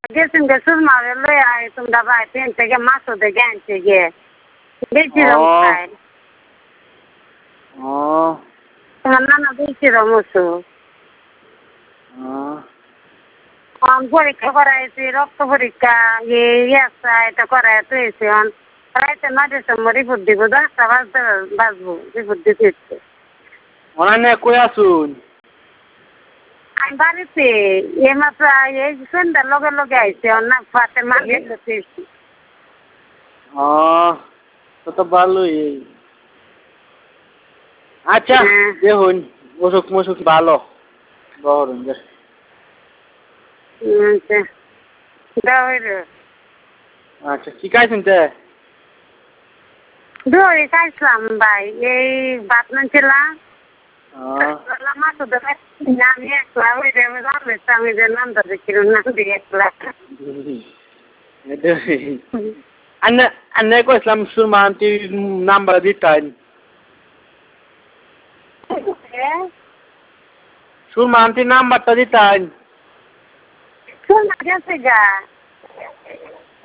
গেছেন গে সুরমারে লই আয় তোমরা ভাই পেন থেকে মাছও দেখে আনছে গে বেশি রং খায় তোমার নানা বেশি রং হতো পরীক্ষা করাইছি রক্ত পরীক্ষা এটা করাই তুইছি রাইতে 9টার সময় রিপোর্ট দিব 10টা বাজবো রিপোর্ট দিতে অনানে কই আসুন আমি বাড়িতে মাত্র এই সন্ধ্যার লগে লগে আইছে না ফাতে মাগে দিতেছি তো ভালোই আচ্ছা দেখুন অসুখ মসুখ ভালো বহরুন আচ্ছা কি খাইছেন তে দই খাইছিলাম ভাই এই ভাত নাছিলাম মাছ আমি একলা ওই আমি জানলাম আমি যে নামটা দেখিলাম নাম দিয়ে একলা আন্নে কইছিলাম সুরমা আন্টির নাম্বার দিতেন সুরমা আন্টির নাম্বারটা দিতেন শোনা গেছে গা